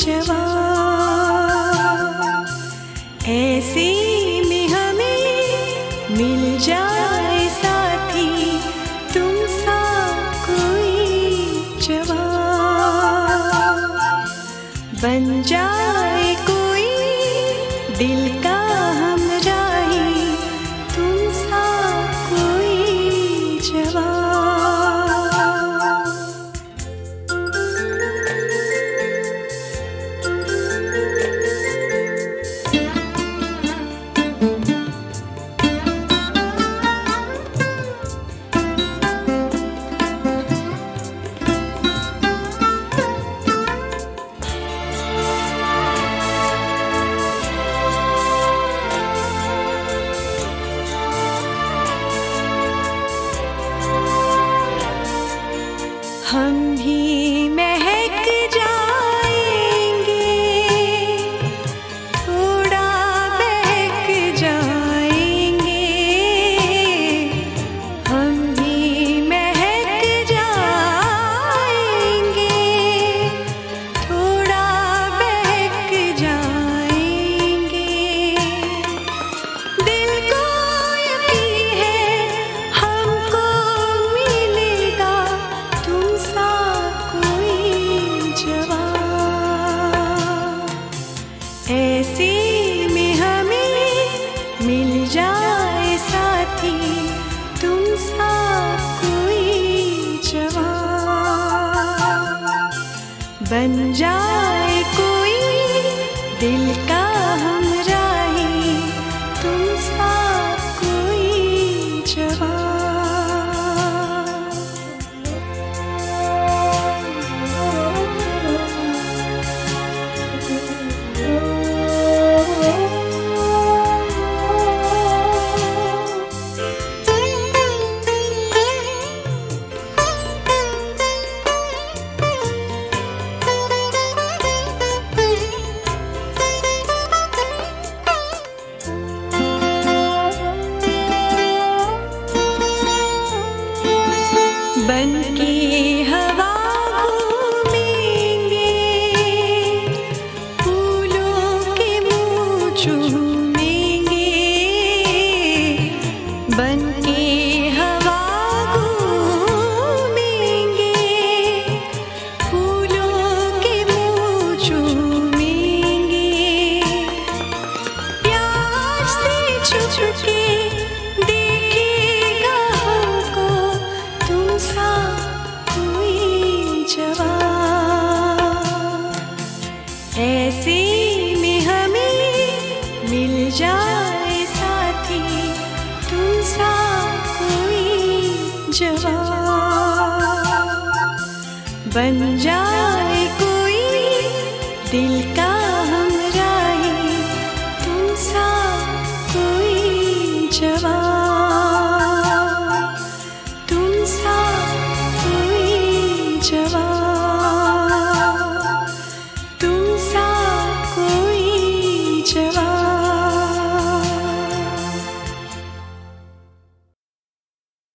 जवाब। ऐसे में हमें मिल जाए साथी तुम सा कोई जवाब। बन जाए कोई दिल का हमराही तुम सा कोई जवाब। हम भी महक जाएंगे, थोड़ा बहक जाएंगे। हम भी महक जाएंगे, थोड़ा बहक जाएंगे। दिल को यकीन है हमको मिलेगा तुमसा कोई जवाब। ऐसे में हमें मिल जाए साथी तुमसा कोई जवाब। बन जाए कोई दिल का हमराही तुमसा कोई जवाब। बन के हवा घूमेंगे, फूलों के मुँह चूमेंगे। बन के हवा घूमेंगे, फूलों के मुँह चूमेंगे। प्यार से छुप के देखेगा हमको तुमसा कोई जवाब। ऐसे में हमें मिल जाए साथी तुमसा कोई जवाब। बन जाए कोई दिल का हमराही तुमसा कोई जवाब।